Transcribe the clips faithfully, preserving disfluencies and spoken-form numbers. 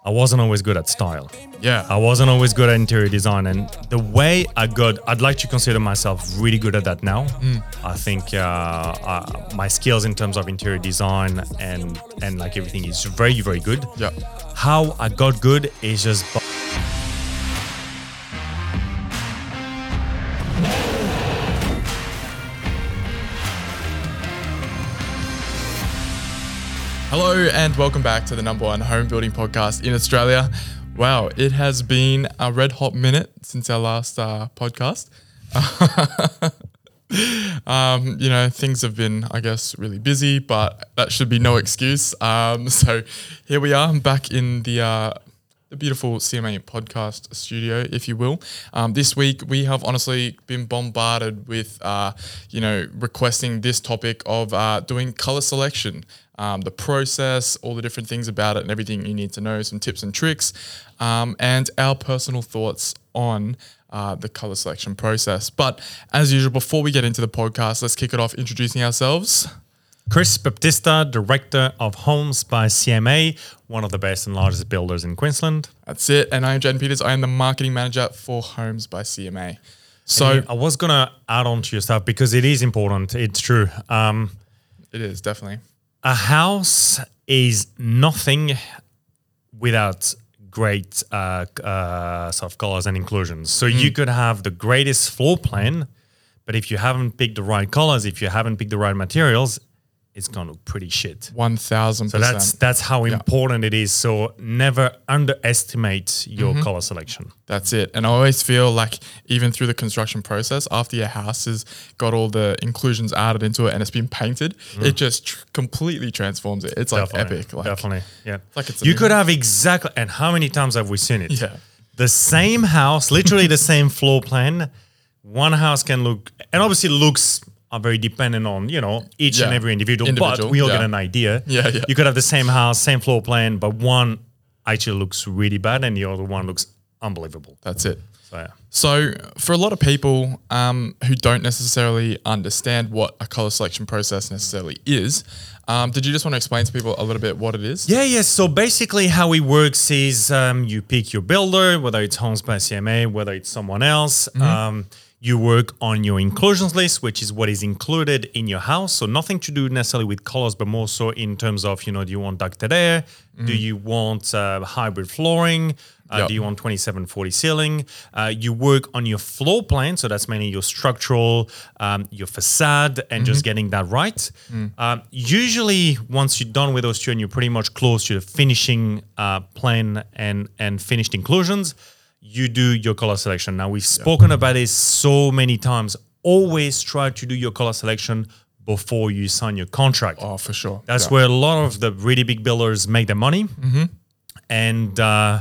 I wasn't always good at style. Yeah. I wasn't always good at interior design. And the way I got, I'd like to consider myself really good at that now. Mm. I think uh, uh, my skills in terms of interior design and, and like everything is very, very good. Yeah. How I got good is just... Hello and welcome back to the number one home building podcast in Australia. Wow, it has been a red hot minute since our last uh, podcast. um, you know, things have been, I guess, really busy, but that should be no excuse. Um, so here we are, back in the uh, the beautiful C M A podcast studio, if you will. Um, this week we have honestly been bombarded with, uh, you know, requesting this topic of uh, doing color selection. Um, the process, all the different things about it and everything you need to know, some tips and tricks, um, and our personal thoughts on uh, the color selection process. But as usual, before we get into the podcast, let's kick it off introducing ourselves. Chris Baptista, Director of Homes by C M A, one of the best and largest builders in Queensland. That's it. And I'm Jaden Peters. I am the Marketing Manager for Homes by C M A. So I was going to add on to your stuff because it is important. It's true. Um, it is, definitely. A house is nothing without great uh, uh, sort of colors and inclusions. So mm. you could have the greatest floor plan, but if you haven't picked the right colors, if you haven't picked the right materials, it's going to look pretty shit. one thousand percent. So that's that's how yeah. important it is. So never underestimate your mm-hmm. color selection. That's it. And I always feel like even through the construction process, after your house has got all the inclusions added into it and it's been painted, mm. it just tr- completely transforms it. It's like definitely, epic. Like, definitely, yeah. Like it's you could have exactly, and how many times have we seen it? Yeah. The same house, literally the same floor plan. One house can look, and obviously looks are very dependent on, you know, each yeah. and every individual, individual but we all yeah. get an idea. Yeah, yeah. You could have the same house, same floor plan, but one actually looks really bad and the other one looks unbelievable. That's it. So, yeah. So for a lot of people um, who don't necessarily understand what a color selection process necessarily is, um, did you just want to explain to people a little bit what it is? Yeah, yeah. So basically how it works is um, you pick your builder, whether it's Homes by C M A, whether it's someone else. Mm-hmm. Um, You work on your inclusions list, which is what is included in your house. So nothing to do necessarily with colors, but more so in terms of, you know, do you want ducted air? Mm. Do you want uh, hybrid flooring? Uh, yep. Do you want twenty-seven forty ceiling? Uh, you work on your floor plan. So that's mainly your structural, um, your facade, and mm-hmm. just getting that right. Mm. Um, usually once you're done with those two and you're pretty much close to the finishing uh, plan and, and finished inclusions, you do your color selection. Now, we've spoken yeah. about this so many times. Always try to do your color selection before you sign your contract. Oh, for sure. That's yeah. where a lot of the really big builders make their money. Mm-hmm. And uh,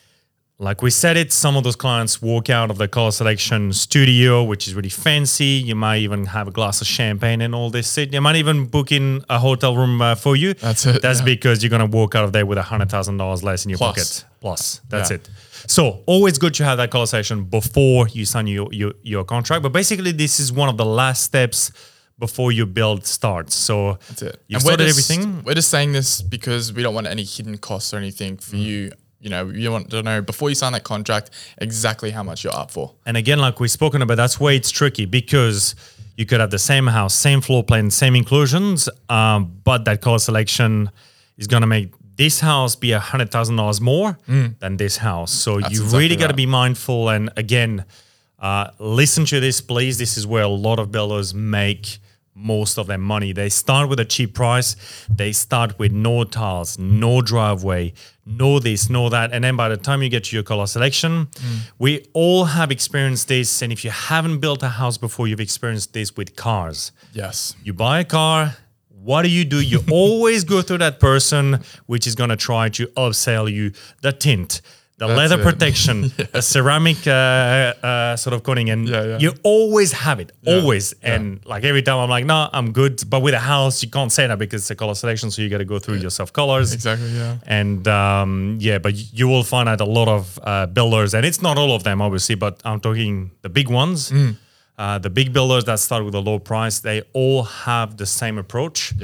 like we said it, some of those clients walk out of the color selection studio, which is really fancy. You might even have a glass of champagne and all this. You might even book in a hotel room uh, for you. That's it. That's yeah. because you're going to walk out of there with one hundred thousand dollars less in your Plus. pocket. Plus. That's yeah. it. So always good to have that color selection before you sign your, your, your contract. But basically, this is one of the last steps before your build starts. So that's it. You've and started we're just, everything. We're just saying this because we don't want any hidden costs or anything for mm. you. You know, you want to know before you sign that contract exactly how much you're up for. And again, like we've spoken about, that's where it's tricky because you could have the same house, same floor plan, same inclusions, um, but that color selection is going to make this house be one hundred thousand dollars more mm. than this house. So That's you exactly really got to right. be mindful. And again, uh, listen to this, please. This is where a lot of builders make most of their money. They start with a cheap price. They start with no tiles, no driveway, no this, no that. And then by the time you get to your color selection, mm. we all have experienced this. And if you haven't built a house before, you've experienced this with cars. Yes. You buy a car. What do you do? You always go through that person which is going to try to upsell you the tint, the That's leather it. protection, yeah. the ceramic uh, uh, sort of coating, and yeah, yeah. you always have it, yeah. always. Yeah. And like every time I'm like, no, nah, I'm good. But with a house, you can't say that because it's a color selection, so you got to go through yeah. your self colors. Exactly, yeah. And um, yeah, but you will find out a lot of uh, builders, and it's not all of them, obviously, but I'm talking the big ones. Mm. Uh, the big builders that start with a low price, they all have the same approach. Yeah.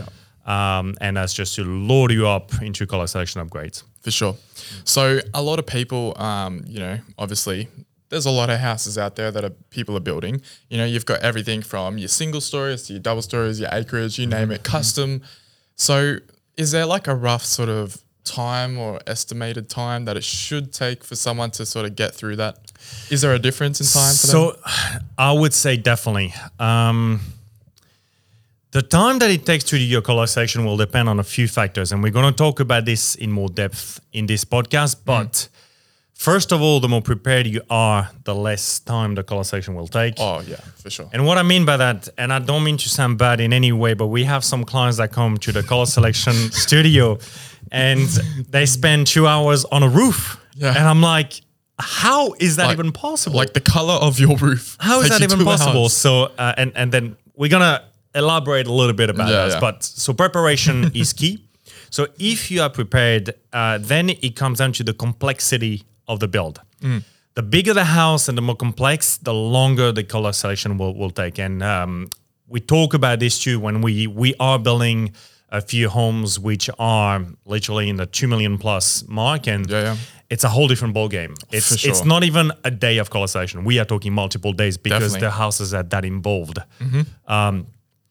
Um, and that's just to load you up into color selection upgrades. For sure. So a lot of people, um, you know, obviously there's a lot of houses out there that are, people are building. You know, you've got everything from your single stories to your double stories, your acreage, you name it, custom. So is there like a rough sort of time or estimated time that it should take for someone to sort of get through that? Is there a difference in time for so, them? So I would say definitely. Um, The time that it takes to do your color selection will depend on a few factors, and we're going to talk about this in more depth in this podcast. But mm. first of all, the more prepared you are, the less time the color selection will take. Oh, yeah, for sure. And what I mean by that, and I don't mean to sound bad in any way, but we have some clients that come to the color selection studio and they spend two hours on a roof. Yeah. And I'm like, how is that like, even possible? Like the color of your roof. How is that even possible? Hours. So, uh, and, and then we're going to elaborate a little bit about yeah, this, yeah. but so preparation is key. So if you are prepared, uh, then it comes down to the complexity of the build. Mm. The bigger the house and the more complex, the longer the color selection will, will take. And um, we talk about this too when we we are building a few homes which are literally in the two million plus mark, and yeah, yeah. it's a whole different ball game. It's sure. it's not even a day of color selection. We are talking multiple days because Definitely. the houses are that involved. Mm-hmm. Um,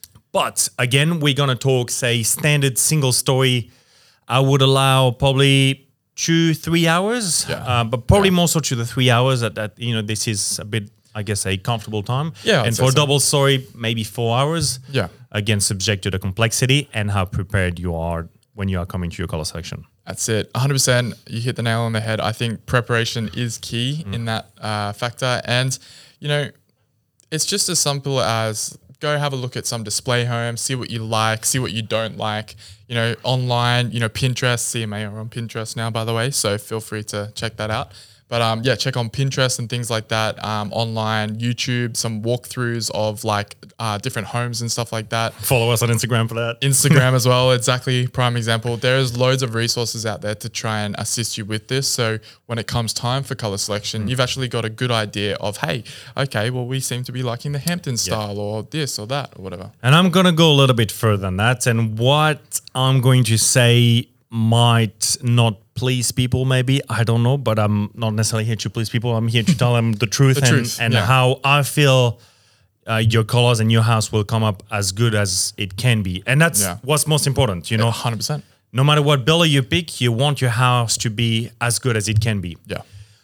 But again, we're going to talk, say, standard single story. I would allow probably two, three hours, yeah. uh, but probably yeah. more so to the three hours that, that, you know, this is a bit, I guess, a comfortable time. Yeah. And for so. double story, maybe four hours. Yeah. Again, subject to the complexity and how prepared you are when you are coming to your color selection. That's it. one hundred percent. You hit the nail on the head. I think preparation is key mm. in that uh, factor. And, you know, it's just as simple as go have a look at some display homes, see what you like, see what you don't like, you know, online, you know, Pinterest, C M A are on Pinterest now, by the way, so feel free to check that out. But um, yeah, check on Pinterest and things like that, um, online, YouTube, some walkthroughs of like uh, different homes and stuff like that. Follow us on Instagram for that. Instagram as well, exactly, prime example. There's loads of resources out there to try and assist you with this. So when it comes time for color selection, mm. you've actually got a good idea of, hey, okay, well, we seem to be liking the Hampton style yeah. or this or that or whatever. And I'm going to go a little bit further than that. And what I'm going to say might not please people, maybe, I don't know, but I'm not necessarily here to please people. I'm here to tell them the truth the and, truth, and yeah. how I feel uh, your colors and your house will come up as good as it can be. And that's yeah. what's most important, you know. one hundred percent. No matter what builder you pick, you want your house to be as good as it can be. Yeah.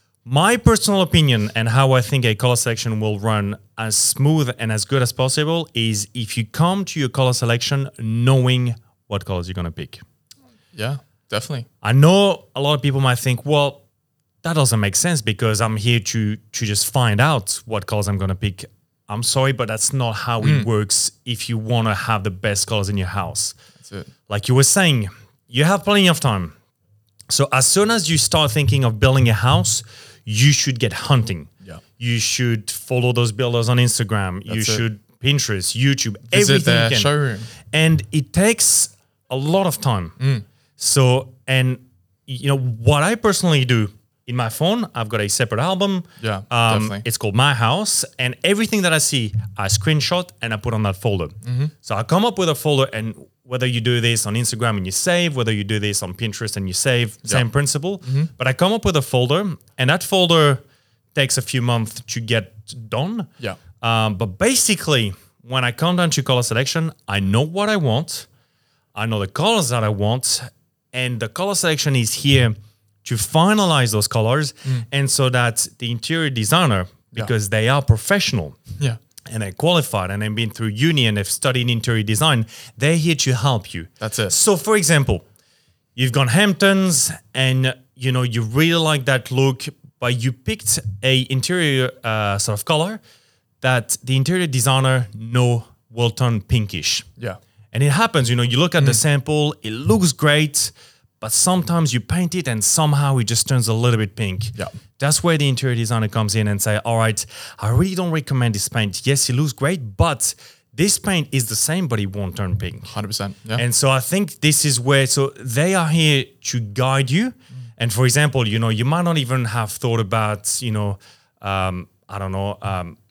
My personal opinion and how I think a color selection will run as smooth and as good as possible is if you come to your color selection knowing what colors you're going to pick. Yeah, definitely. I know a lot of people might think, well, that doesn't make sense because I'm here to to just find out what colors I'm going to pick. I'm sorry, but that's not how mm. it works if you want to have the best colors in your house. That's it. Like you were saying, you have plenty of time. So as soon as you start thinking of building a house, you should get hunting. Yeah. You should follow those builders on Instagram. That's you it. should Pinterest, YouTube, Visit everything their you can. showroom. And it takes a lot of time. Mm. So, and you know, what I personally do in my phone, I've got a separate album. Yeah, um, definitely. It's called My House. And everything that I see, I screenshot and I put on that folder. Mm-hmm. So I come up with a folder, and whether you do this on Instagram and you save, whether you do this on Pinterest and you save, yeah. same principle. Mm-hmm. But I come up with a folder, and that folder takes a few months to get done. Yeah. Um, but basically, when I come down to color selection, I know what I want. I know the colors that I want, and the color selection is here to finalize those colors, mm. and so that the interior designer, because yeah. they are professional, yeah, and they're qualified, and they've been through uni and they've studied interior design, they're here to help you. That's it. So, for example, you've gone Hamptons, and you know you really like that look, but you picked a interior uh, sort of color that the interior designer know will turn pinkish. Yeah. And it happens, you know, you look at mm. the sample, it looks great, but sometimes you paint it and somehow it just turns a little bit pink. Yeah. That's where the interior designer comes in and say, all right, I really don't recommend this paint. Yes, it looks great, but this paint is the same, but it won't turn pink. one hundred percent. Yeah. And so I think this is where, so they are here to guide you. Mm. And for example, you know, you might not even have thought about, you know, um, I don't know, um,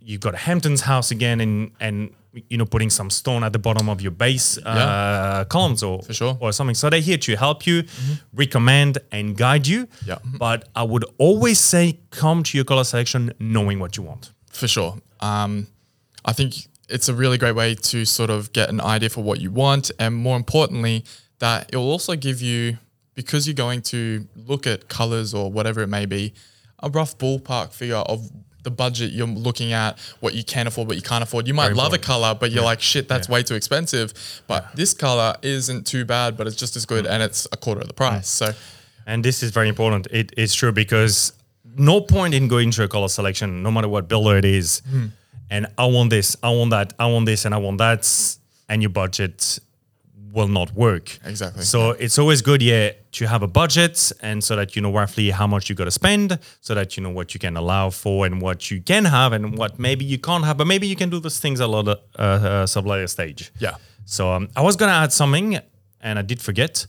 you've got a Hampton's house again, and and you know putting some stone at the bottom of your base uh, Yeah. columns or For sure. or something. So they're here to help you, recommend and guide you. Yeah. But I would always say come to your color selection knowing what you want. For sure. Um, I think it's a really great way to sort of get an idea for what you want. And more importantly, that it will also give you, because you're going to look at colors or whatever it may be, a rough ballpark figure of the budget you're looking at, what you can afford, what you can't afford. You might Very love important. a color, but you're Yeah. like, shit, that's Yeah. way too expensive. But this color isn't too bad, but it's just as good and it's a quarter of the price. So And this is very important. It is true because no point in going to a color selection, no matter what builder it is, and I want this, I want that, I want this, and I want that, and your budget will not work. Exactly. So it's always good, yeah, to have a budget, and so that you know roughly how much you got to spend, so that you know what you can allow for and what you can have and what maybe you can't have, but maybe you can do those things a lot of uh, uh, sub later stage. yeah. So um, I was gonna add something, and I did forget.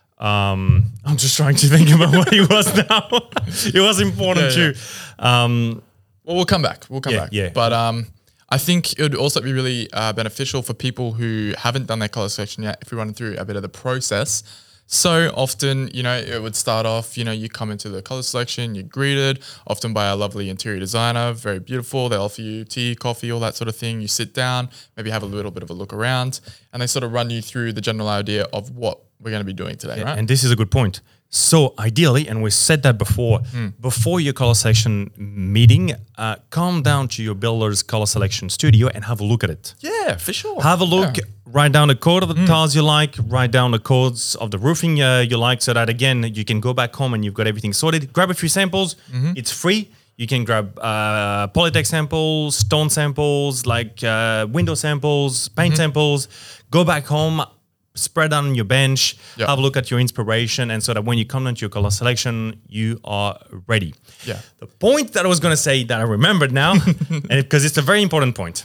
Um, I'm just trying to think about what it was now. It was important Yeah, yeah. too. Um, Well, we'll come back. We'll come Yeah, back. yeah. But um, I think it would also be really uh, beneficial for people who haven't done their color selection yet if we run through a bit of the process. So often, you know, it would start off, you know, you come into the color selection, you're greeted often by a lovely interior designer, very beautiful. They offer you tea, coffee, all that sort of thing. You sit down, maybe have a little bit of a look around, and they sort of run you through the general idea of what we're going to be doing today, right? And this is a good point. So ideally, and we said that before, before your color selection meeting, uh, come down to your builder's color selection studio and have a look at it. Yeah, for sure. Have a look, Yeah. write down the code of the tiles you like, write down the codes of the roofing uh, you like, so that again, you can go back home and you've got everything sorted. Grab a few samples. It's free. You can grab uh, Polytech samples, stone samples, like uh, window samples, paint samples. Go back home, spread on your bench, Yeah. have a look at your inspiration, and so that when you come into your color selection, you are ready. Yeah. The point that I was going to say that I remembered now, and because it's a very important point.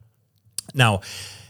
Now,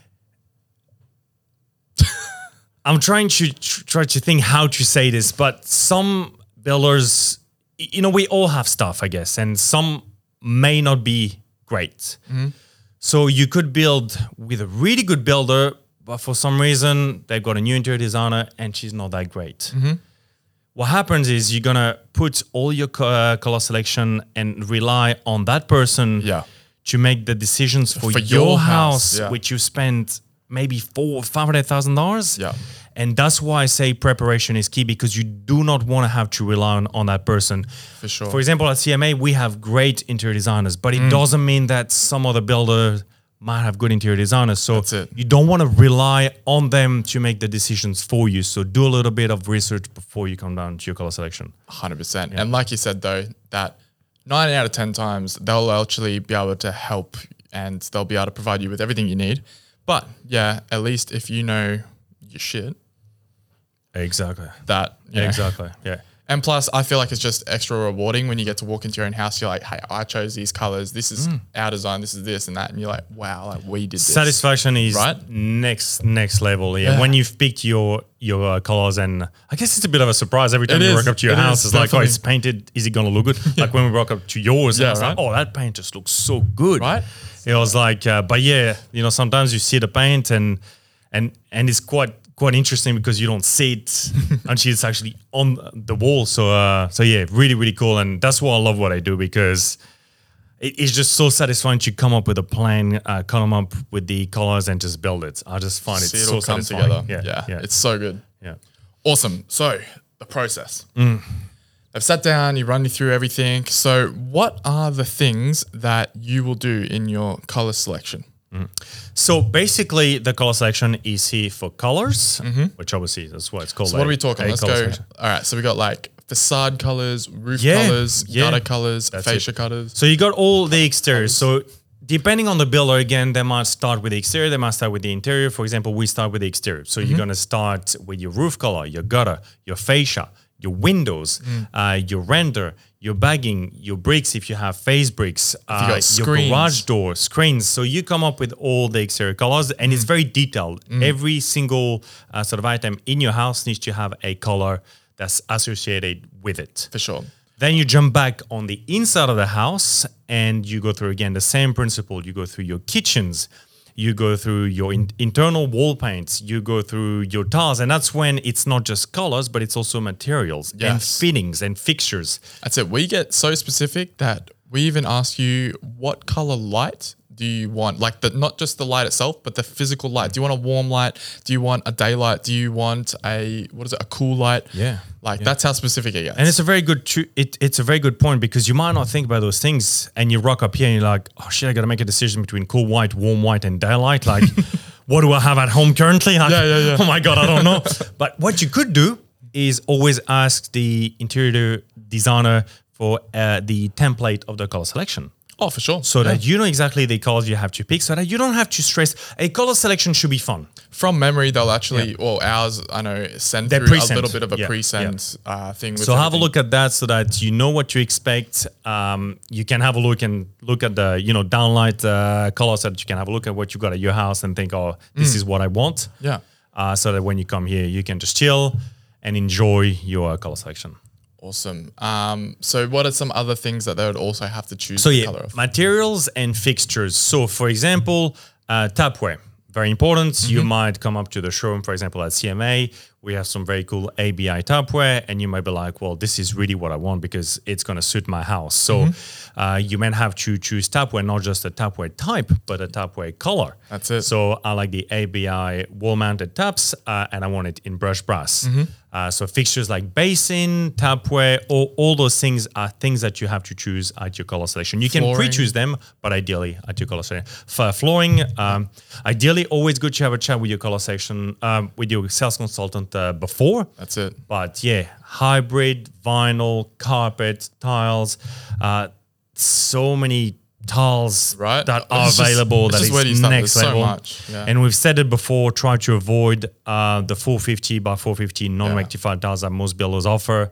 I'm trying to tr- try to think how to say this, but some builders, y- you know, we all have stuff, I guess, and some may not be great. So you could build with a really good builder, but for some reason they've got a new interior designer and she's not that great. What happens is you're gonna put all your co- uh, color selection and rely on that person Yeah. to make the decisions for, For your, your house, house, yeah. which you spent maybe four, five hundred thousand dollars. Yeah. And that's why I say preparation is key, because you do not want to have to rely on, on that person. For sure. For example, at C M A, we have great interior designers, but Mm. it doesn't mean that some other builder might have good interior designers. So That's it. you don't want to rely on them to make the decisions for you. So do a little bit of research before you come down to your color selection. one hundred percent. And like you said, though, that nine out of ten times they'll actually be able to help and they'll be able to provide you with everything you need. But yeah, at least if you know your shit, Exactly. that, you know. Exactly. Yeah. And plus, I feel like it's just extra rewarding when you get to walk into your own house. You're like, hey, I chose these colors. This is our design. This is this and that. And you're like, wow, like we did this. Satisfaction is Right? next next level. Yeah. Yeah. When you've picked your your uh, colors, and I guess it's a bit of a surprise every time It you is. walk up to your It house. is, It's like, oh, definitely. it's painted. Is it gonna look good? Like when we walk up to yours, Yeah, I was like, right? oh, that paint just looks so good. Right? It was like, uh, but yeah, you know, sometimes you see the paint and and and it's quite quite interesting because you don't see it until it's actually on the wall. So uh, so yeah, really really cool, and that's why I love what I do, because it, it's just so satisfying to come up with a plan, uh, come up with the colors, and just build it. I just find it See it so all come satisfying. together. Yeah, Yeah, yeah, It's so good. yeah. Awesome. So the process. Mm. They've sat down, you run you through everything. So what are the things that you will do in your color selection? So basically, the color selection is here for colors, which obviously that's what it's called. Mm-hmm. So what are a- we talking? a Let's color go. selection. All right. So we got like facade colors, roof Yeah, colors, yeah. gutter colors, That's fascia it. colors. So you got all the exteriors. So depending on the builder, again, they might start with the exterior, they might start with the interior. For example, we start with the exterior. So Mm-hmm. you're going to start with your roof color, your gutter, your fascia, your windows, Mm. uh, your render, your bagging, your bricks if you have face bricks, uh, got your screens. garage door, screens. So you come up with all the exterior colors, and Mm. it's very detailed. Every single uh, sort of item in your house needs to have a color that's associated with it. For sure. Then you jump back on the inside of the house and you go through again the same principle. You go through your kitchens, you go through your in- internal wall paints, you go through your tiles, and that's when it's not just colors, but it's also materials and Yes. fittings and fixtures. That's it. We get so specific that we even ask you what color light do you want? Like the not just the light itself, but the physical light. Do you want a warm light? Do you want a daylight? Do you want a what is it? A cool light? Yeah. Like that's how specific it gets. And it's a very good tru- it, it's a very good point because you might not think about those things and you rock up here and you're like, oh shit, I got to make a decision between cool white, warm white, and daylight. Like, what do I have at home currently? Like, Yeah, yeah, yeah. Oh my god, I don't know. But what you could do is always ask the interior designer for uh, the template of the color selection. Oh, for sure. So Yeah. that you know exactly the colors you have to pick, so that you don't have to stress. A color selection should be fun. From memory, they'll actually, well, ours, I know, send They're through pre-sent. a little bit of a Yeah, pre-send uh, thing. With So have a everything. look at that so that you know what to expect. Um, you can have a look and look at the you know downlight uh, colors so that you can have a look at what you got at your house and think, oh, this is what I want. Yeah. Uh, so that when you come here, you can just chill and enjoy your color selection. Awesome. Um, so what are some other things that they would also have to choose So the yeah, color of? materials and fixtures. So for example, uh, tapware, very important. You might come up to the showroom, for example, at C M A. We have some very cool A B I tapware, and you might be like, well, this is really what I want because it's going to suit my house. So uh, you might have to choose tapware, not just a tapware type, but a tapware color. That's it. So I like the A B I wall-mounted taps, uh, and I want it in brushed brass. Uh, so fixtures like basin, tapware, all, all those things are things that you have to choose at your color selection. You can Flooring. pre-choose them, but ideally at your color selection. For flooring, um, ideally always good to have a chat with your color section, um, with your sales consultant uh, before. That's it. But yeah, hybrid, vinyl, carpet, tiles, uh, so many tiles Right. that It's are just- available it's that just is where do you start? next There's so level. much, yeah. And we've said it before, try to avoid uh, the four fifty by four fifty non-rectified tiles that most builders offer.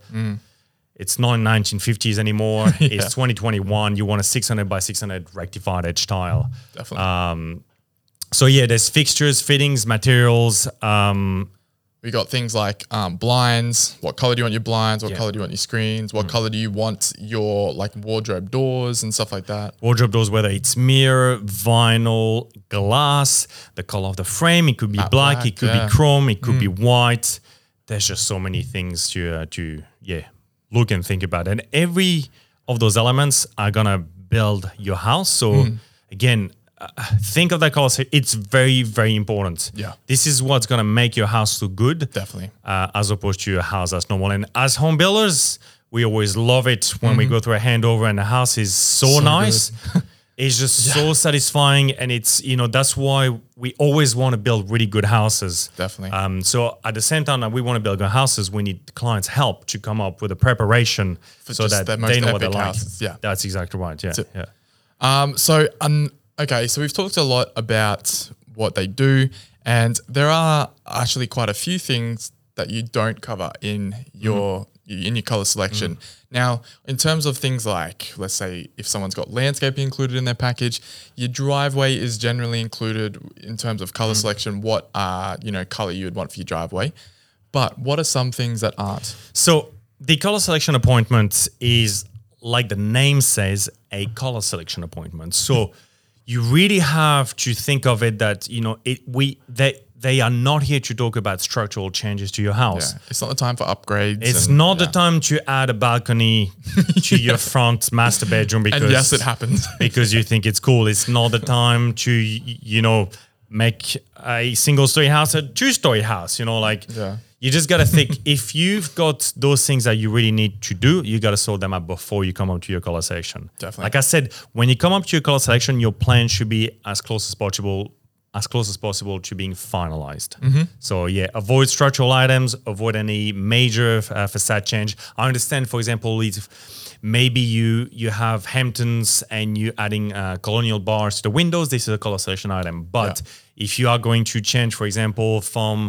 It's not nineteen fifties anymore. It's twenty twenty-one. You want a six hundred by six hundred rectified edge tile. Definitely. Um, so yeah, there's fixtures, fittings, materials. Um, We got things like um, blinds. What color do you want your blinds? What Yeah. color do you want your screens? What color do you want your like wardrobe doors and stuff like that? wardrobe doors, whether it's mirror, vinyl, glass, the color of the frame. It could be Matte black, black, it could yeah. be chrome, it could be white. There's just so many things to uh, to yeah look and think about, and every of those elements are gonna build your house. So again, uh, think of that color. It's very very important. Yeah. This is what's gonna make your house look good. Definitely. Uh, as opposed to a house that's normal. And as home builders, we always love it when we go through a handover and the house is so, So nice. It's just so satisfying, and it's you know that's why we always want to build really good houses. Definitely. Um, so at the same time that we want to build good houses, we need clients' help to come up with a preparation so just that the most they know what they epic like. houses, yeah. That's exactly right. Yeah, it. yeah. Um, so, um, okay, so we've talked a lot about what they do, and there are actually quite a few things that you don't cover in your in your color selection. Now, in terms of things like, let's say, if someone's got landscaping included in their package, your driveway is generally included in terms of color selection. What uh, you know, color you would want for your driveway, but what are some things that aren't? So the color selection appointment is, like the name says, a color selection appointment. So you really have to think of it that, you know, it we they they are not here to talk about structural changes to your house. Yeah, it's not the time for upgrades. It's and- not yeah. the time to add a balcony to your front master bedroom because And yes, it happens. because you think it's cool. It's not the time to y- you know make a single story house a two story house. You know, like Yeah. you just gotta think if you've got those things that you really need to do, you gotta sort them out before you come up to your color selection. Definitely. Like I said, when you come up to your color selection, your plan should be as close as possible. As close as possible to being finalized. So yeah, avoid structural items, avoid any major uh, facade change. I understand, for example, if maybe you you have Hamptons and you're adding uh, colonial bars to the windows. This is a color selection item. But Yeah. if you are going to change, for example, from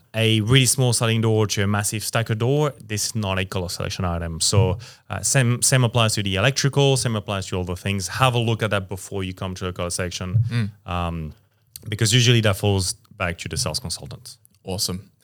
a really small sliding door to a massive stacker door, this is not a color selection item. So uh, same same applies to the electrical, same applies to all the things. Have a look at that before you come to the color section. Um, because usually that falls back to the sales consultants. Awesome.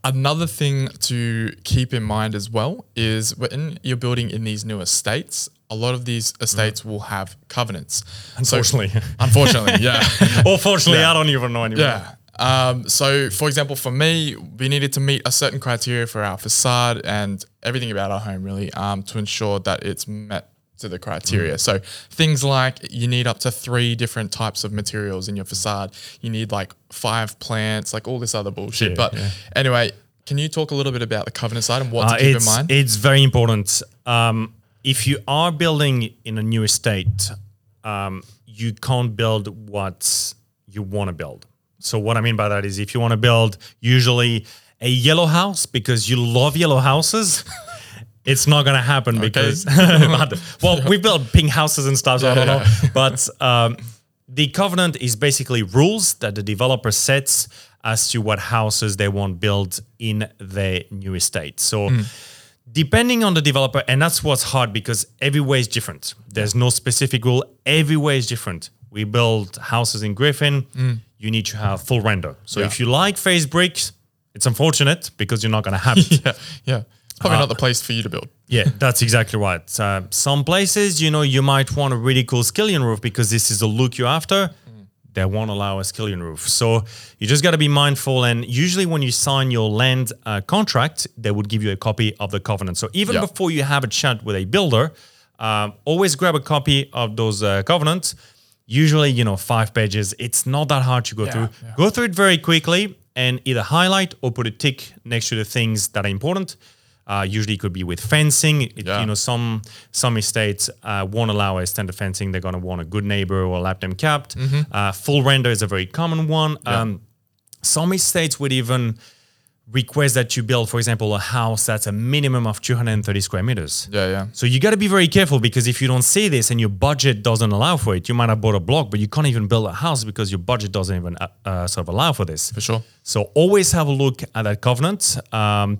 Another thing to keep in mind as well is when you're building in these new estates, a lot of these estates mm. will have covenants. Unfortunately. So, unfortunately, yeah. Or fortunately, yeah. I don't even know anymore. Yeah. Um, so, for example, for me, we needed to meet a certain criteria for our facade and everything about our home, really, um, to ensure that it's met to the criteria. Mm. So things like you need up to three different types of materials in your facade. You need like five plants, like all this other bullshit. Yeah, but yeah. anyway, can you talk a little bit about the covenant side and what uh, to keep it's, in mind? It's very important. Um, if you are building in a new estate, um, you can't build what you want to build. So what I mean by that is if you want to build usually a yellow house because you love yellow houses, it's not going to happen okay. because, well, we built pink houses and stuff, so yeah, I don't yeah. know. But um, the covenant is basically rules that the developer sets as to what houses they want built in their new estate. So mm. depending on the developer, and that's what's hard because everywhere is different. There's no specific rule. Everywhere is different. We build houses in Griffin. Mm. You need to have full render. So yeah. if you like phase bricks, it's unfortunate because you're not going to have it. yeah, yeah. Probably uh, not the place for you to build. Yeah, that's exactly right. Uh, some places, you know, you might want a really cool skillion roof because this is the look you're after. Mm. They won't allow a skillion roof. So you just got to be mindful. And usually when you sign your land uh, contract, they would give you a copy of the covenant. So even yeah. before you have a chat with a builder, um, always grab a copy of those uh, covenants. Usually, you know, five pages. It's not that hard to go yeah, through. Yeah. Go through it very quickly and either highlight or put a tick next to the things that are important. Uh, usually it could be with fencing. It, yeah. You know, some some estates uh, won't allow a standard fencing. They're going to want a good neighbor or lap them capped. Mm-hmm. Uh, full render is a very common one. Yeah. Um, some estates would even request that you build, for example, a house that's a minimum of two hundred thirty square meters. Yeah, yeah. So you got to be very careful because if you don't see this and your budget doesn't allow for it, you might have bought a block, but you can't even build a house because your budget doesn't even uh, uh, sort of allow for this. For sure. So always have a look at that covenant. Um,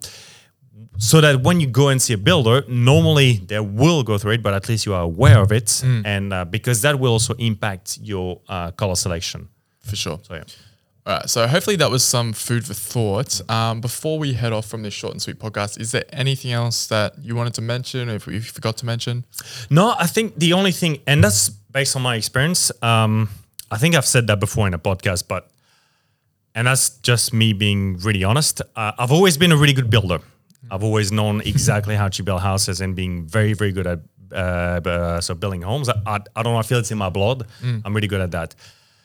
So that when you go and see a builder, normally they will go through it, but at least you are aware of it, mm. and uh, because that will also impact your uh, color selection. For sure. So yeah. All right. So hopefully that was some food for thought. Um, before we head off from this short and sweet podcast, is there anything else that you wanted to mention, or if we forgot to mention? No, I think the only thing, and that's based on my experience. Um, I think I've said that before in a podcast, but and that's just me being really honest. Uh, I've always been a really good builder. I've always known exactly how to build houses and being very, very good at uh, uh, so building homes. I, I, I don't know, I feel it's in my blood. Mm. I'm really good at that.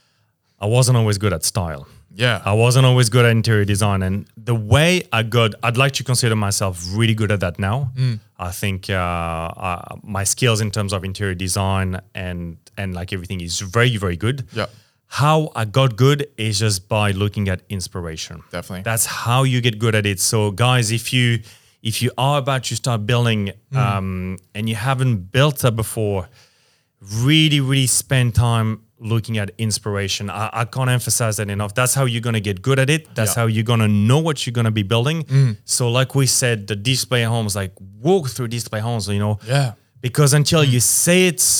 I wasn't always good at style. Yeah. I wasn't always good at interior design. And the way I got, I'd like to consider myself really good at that now. Mm. I think uh, uh, my skills in terms of interior design and, and like everything is very, very good. Yeah. How I got good is just by looking at inspiration. Definitely. That's how you get good at it. So guys, if you if you are about to start building mm. um, and you haven't built that before, really, really spend time looking at inspiration. I, I can't emphasize that enough. That's how you're going to get good at it. That's yeah. how you're going to know what you're going to be building. Mm. So like we said, the display homes, like walk through display homes, you know. Yeah. Because until mm. you say it,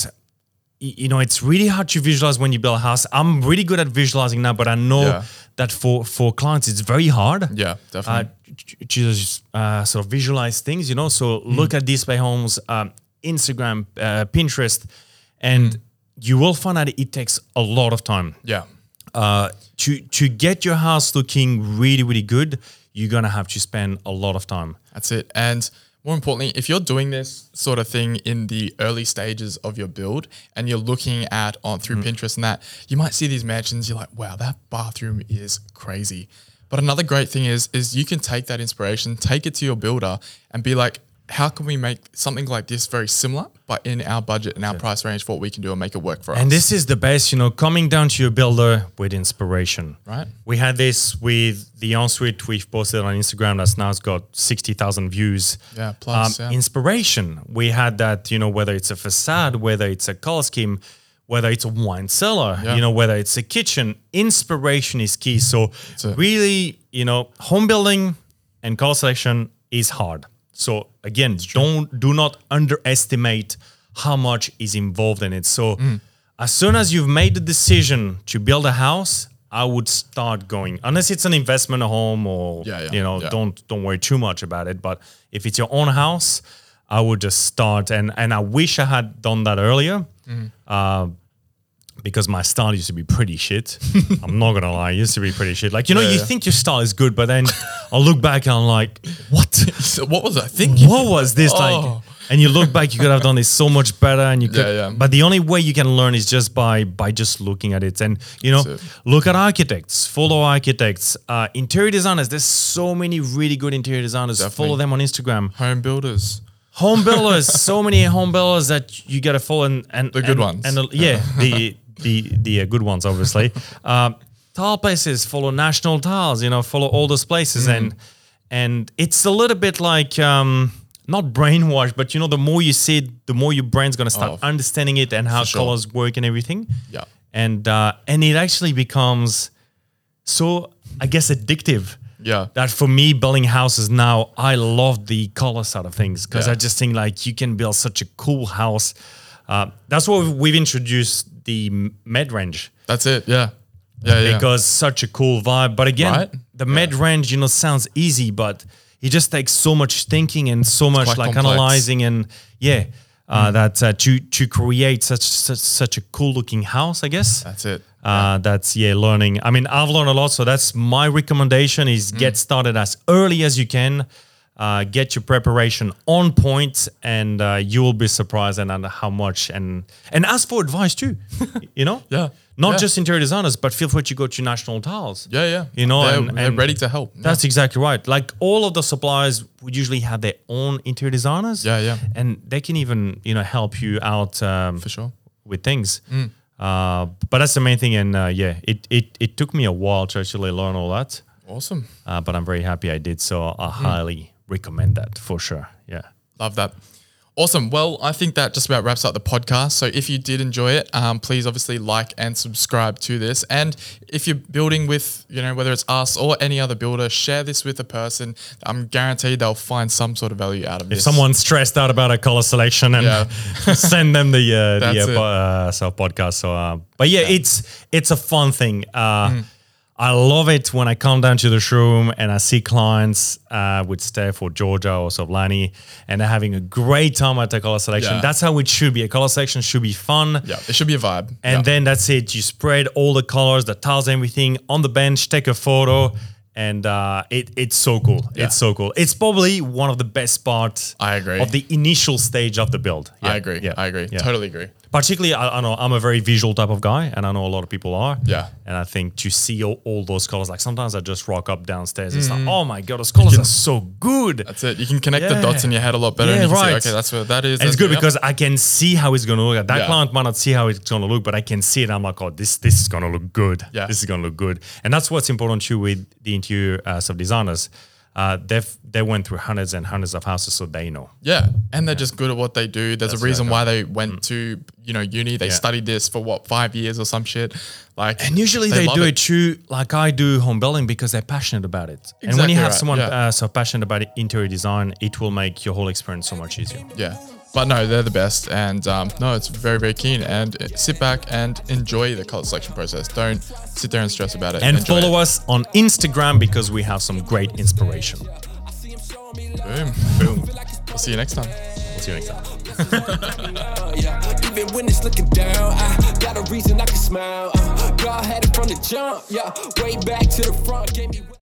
you know, it's really hard to visualize when you build a house. I'm really good at visualizing now, but I know yeah. that for, for clients, it's very hard. Yeah, definitely. Uh, to just uh, sort of visualize things, you know. So mm. look at display homes, um, Instagram, uh, Pinterest, and mm. you will find that it takes a lot of time. Yeah. Uh, to to get your house looking really, really good, you're going to have to spend a lot of time. That's it. And more importantly, if you're doing this sort of thing in the early stages of your build and you're looking at on through mm. Pinterest and that, you might see these mansions, you're like, wow, that bathroom is crazy. But another great thing is, is you can take that inspiration, take it to your builder and be like, how can we make something like this very similar, but in our budget and our yeah. price range for what we can do and make it work for us? And this is the best, you know, coming down to your builder with inspiration. Right. We had this with the ensuite we've posted on Instagram that's now got sixty thousand views. Yeah, plus, um, yeah. Inspiration. We had that, you know, whether it's a facade, whether it's a color scheme, whether it's a wine cellar, yeah. you know, whether it's a kitchen, inspiration is key. So really, you know, home building and color selection is hard. So again, don't do not underestimate how much is involved in it. So mm. as soon as you've made the decision to build a house, I would start going, unless it's an investment home or Yeah, yeah, you know, yeah. don't don't worry too much about it. But if it's your own house, I would just start, and and I wish I had done that earlier. Mm-hmm. Uh, because my style used to be pretty shit. I'm not gonna lie, it used to be pretty shit. Like, you know, Yeah, you yeah. think your style is good, but then I look back and I'm like, what? So what was I thinking? What was this Oh. like? And you look back, you could have done this so much better, and you could. Yeah, yeah. But the only way you can learn is just by by just looking at it, and you know, That's it. look at architects, follow architects, uh, interior designers. There's so many really good interior designers. Definitely. Follow them on Instagram. Home builders. Home builders, so many home builders that you gotta follow, and, and The good and- ones. and the- yeah, the the the uh, good ones, obviously. um, tile places, follow National Tiles. You know, follow all those places, Mm. and and it's a little bit like um, not brainwash, but you know, the more you see it, the more your brain's gonna start Oh, understanding it and how sure. colors work and everything. Yeah. and uh, and it actually becomes so, I guess, addictive. Yeah. That for me, building houses now, I love the color side of things because Yeah. I just think like you can build such a cool house. Uh, that's why we've- we've introduced the mid range That's it. Yeah. Yeah. Yeah. because such a cool vibe. But again, Right? the mid range, you know, sounds easy, but it just takes so much thinking and so much quite like complex. analyzing and yeah, uh, that uh, to to create such, such such a cool looking house, I guess. That's it. Uh, that's yeah, learning. I mean, I've learned a lot, so that's my recommendation: is Mm. get started as early as you can. Uh, get your preparation on point, and uh, you will be surprised and under how much. And and ask for advice too. You know, Yeah. not Yeah. just interior designers, but feel free to go to National Tiles. Yeah. Yeah. You know, they're, and- they're and ready to help. Yeah. That's exactly right. Like all of the suppliers would usually have their own interior designers. Yeah, yeah. And they can even, you know, help you out um, For sure. with things. Uh, but that's the main thing. And uh, yeah, it, it it took me a while to actually learn all that. Awesome. Uh, but I'm very happy I did. So I highly recommend that for sure. Yeah. Love that. Awesome. Well, I think that just about wraps up the podcast. So if you did enjoy it, um, please obviously like and subscribe to this. And if you're building with, you know, whether it's us or any other builder, share this with a person. I'm guaranteed they'll find some sort of value out of If this. someone's stressed out about a color selection, and Yeah. send them the uh, That's the it. uh, po- uh, self podcast. So, uh, but yeah, it's it's a fun thing. Uh, Mm. I love it when I come down to the showroom and I see clients uh, with Steph or Georgia or Sovlani, and they're having a great time at the color selection. Yeah. That's how it should be. A color selection should be fun. Yeah, it should be a vibe. And yeah. then that's it. You spread all the colors, the tiles, everything on the bench, take a photo, and uh, it, it's so cool. Yeah. It's so cool. It's probably one of the best parts I agree. of the initial stage of the build. I Yeah, agree. Yeah, I agree. yeah. Totally agree. Particularly, I, I know I'm a very visual type of guy, and I know a lot of people are. Yeah. And I think to see all, all those colors, like sometimes I just rock up downstairs. It's like, oh my god, those colors are so good. That's it. You can connect the Yeah. dots in your head a lot better. Yeah, and you can right. say, okay, that's what that is. And it's That's- good yep. because I can see how it's going to look. That Yeah. client might not see how it's going to look, but I can see it. I'm like, oh, this this is going to look good. Yeah. This is going to look good. And that's what's important too with the interior uh, sub designers. Uh, they've they went through hundreds and hundreds of houses, so they know. Yeah, and they're just good at what they do. There's That's a reason right. why they went to, you know, uni. They Yeah. studied this for what, five years or some shit. Like, And usually they, love do it. too, like I do home building, because they're passionate about it. and when Exactly you have right, someone yeah. uh, so passionate about interior design, it will make your whole experience so much easier. Yeah, but no, they're the best, and um, no, it's very, very keen. And uh, sit back and enjoy the color selection process. Don't sit there and stress about it. And Enjoy follow it. us on Instagram because we have some great inspiration. Boom. Boom. We'll see you next time. We'll see you next time. Yeah, even when it's looking down, I got a reason I can smile. Uh, God had it from the jump, yeah. Way back to the front, gave me.